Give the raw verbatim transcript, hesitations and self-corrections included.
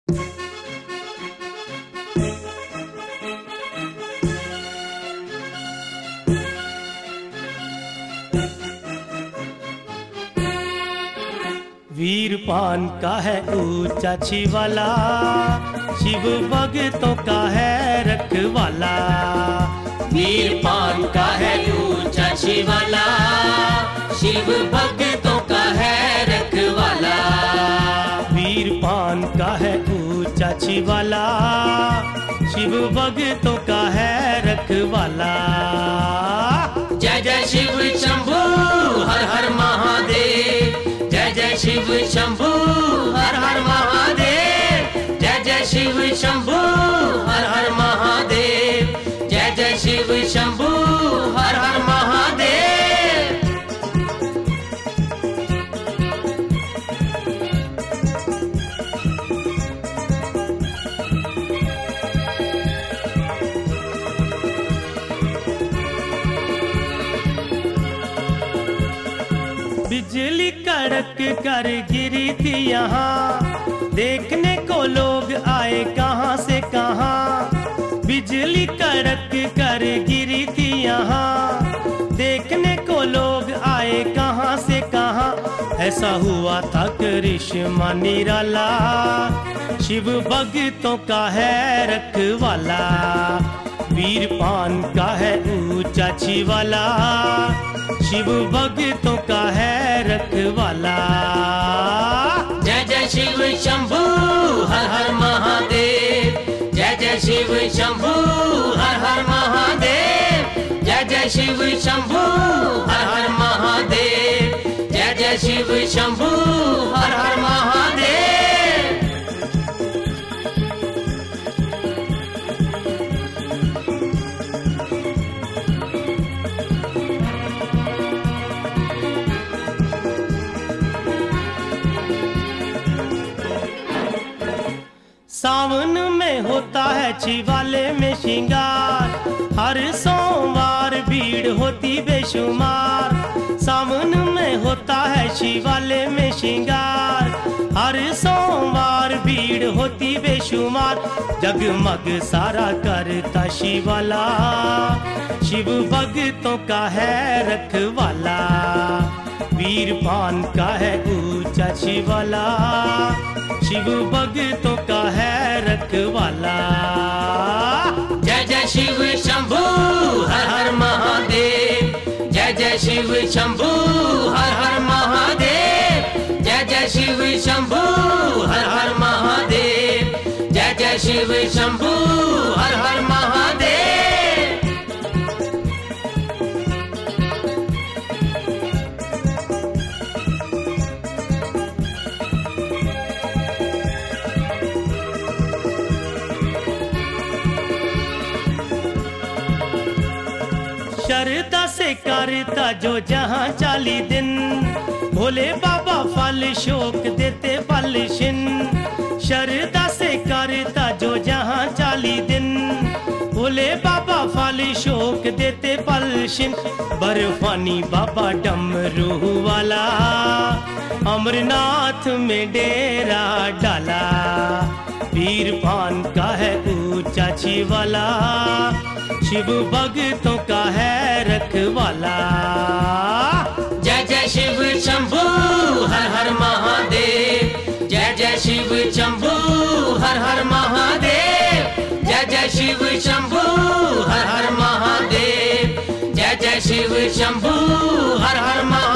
वीरपान का है ऊंचा छिवाला, शिव भक्तों का है रखवाला। वीरपान का है ऊंचा छिवाला, शिव भक्तों का है रखवाला। वीरपान का है ऊंचा छिवाला, शिव भक्तों का है रखवाला। जय जय शिव शंभू हर हर महादेव, जय जय शिव शंभू हर हर महादेव, जय जय शिव शंभू हर हर महादेव, जय जय शिव शंभू हर हर महादेव। बिजली कड़क कर गिरी थी यहाँ, देखने को लोग आए कहाँ से कहाँ। बिजली कड़क कर गिरी थी यहाँ, देखने को लोग आए कहाँ से कहाँ। ऐसा हुआ था करिश्मा निराला, शिव भक्तों का है रखवाला। वीरपान का है ऊंचा छिवाला, शिव भक्तों का है रखवाला। जय जय शिव शंभू हर हर महादेव, जय जय शिव शंभू हर हर महादेव, जय जय शिव शंभू हर हर महादेव, जय जय शिव शंभू हर हर महादेव। सावन में होता है छिवाले में श्रृंगार, हर सोमवार भीड़ होती बेशुमार। सावन में होता है शिवाले में श्रृंगार, हर सोमवार भीड़ होती बेशुमार। जगमग सारा करता शिवाला, शिव भक्तों का है रखवाला। वीरपान का है ऊंचा छिवाला, शिव भक्तों का है रखवाला। जय जय शिव शंभू हर हर महादेव, जय जय शिव शंभू हर हर महादेव, जय जय शिव शंभू हर हर महादेव, जय जय शिव शंभू हर हर महादेव। श्रद्धा से करता जो जहाँ चाली दिन, भोले बाबा फल शोक देते पलशिन। श्रद्धा से करता जो जहाँ चाली दिन, भोले बाबा फल शोक देते पलशिन। बर्फानी बाबा डमरू वाला, अमरनाथ में डेरा डाला। वीरपान का है ऊंचा छिवाला, शिव भक्तों का है रखवाला। जय जय शिव शंभू हर हर महादेव, जय जय शिव शंभू हर हर महादेव, जय जय शिव शंभू हर हर महादेव, जय जय शिव शंभू हर हर महादेव।